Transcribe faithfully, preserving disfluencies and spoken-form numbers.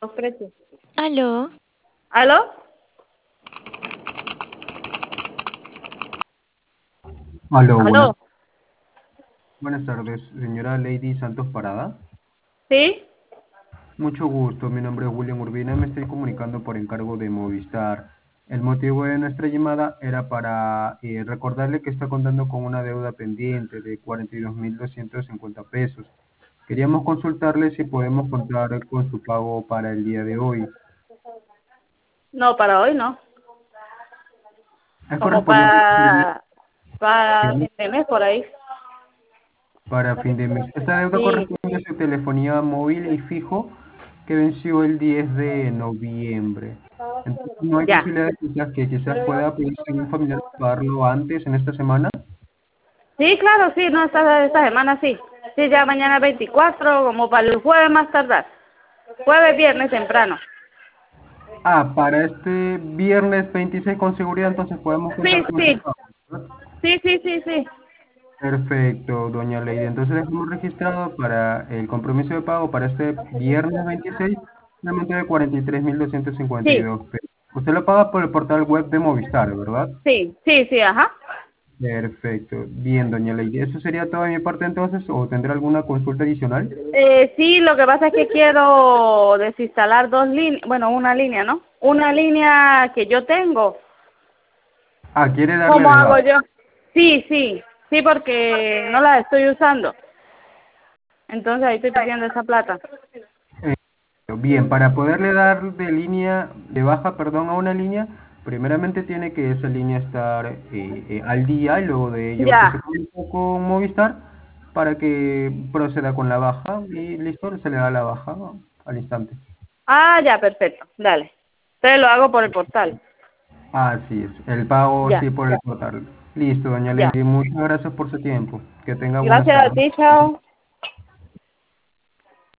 Los precios. Aló, ¿Aló? Aló, buenas, ¿Aló? buenas tardes, señora Lady Santos Parada. ¿Sí? Mucho gusto, mi nombre es William Urbina, me estoy comunicando por encargo de Movistar. El motivo de nuestra llamada era para eh, recordarle que está contando con una deuda pendiente de cuarenta y dos mil doscientos cincuenta pesos. Queríamos consultarle si podemos contar con su pago para el día de hoy. No, para hoy no. Es Como correspondiente para, para fin de mes por ahí. para fin de mes. Esta deuda Sí. corresponde a su telefonía móvil y fijo que venció el diez de noviembre. Entonces, no hay Ya. posibilidad de quizás que quizás pueda pedirse a un familiar pagarlo antes en esta semana. Sí, claro, sí, no, esta, esta semana sí. Sí, ya mañana veinticuatro, como para el jueves más tardar. Jueves, viernes temprano. Ah, para este viernes veintiséis con seguridad, entonces podemos Sí, contar con ese sí. pago, ¿verdad? Sí, sí, sí, sí. Perfecto, doña Lady. Entonces dejamos registrado para el compromiso de pago para este viernes veintiséis, una monto de cuarenta y tres mil doscientos cincuenta y Sí, dos pesos. Usted lo paga por el portal web de Movistar, ¿verdad? sí, sí, sí, ajá. Perfecto. Bien, doña Lady. ¿Eso sería todo de mi parte entonces o tendrá alguna consulta adicional? Eh, sí, lo que pasa es que quiero desinstalar dos líneas, bueno, una línea, ¿no? Una línea que yo tengo. Ah, ¿quiere darle ¿Cómo de hago baja? yo? Sí, sí, sí, porque no la estoy usando. Entonces ahí estoy pidiendo esa plata. Eh, bien, para poderle dar de línea, de baja, perdón, a una línea, primeramente tiene que esa línea estar eh, eh, al día y luego de ello usted se Ya. comunica con Movistar para que proceda con la baja y listo, se le da la baja, ¿no?, al instante. Ah, ya, perfecto. Dale. Entonces lo hago por el portal. Así es, el pago Ya, sí por el portal. Listo, doña ya. Lady, muchas gracias por su tiempo. Que tenga buenas Gracias a tardes. ti, chao.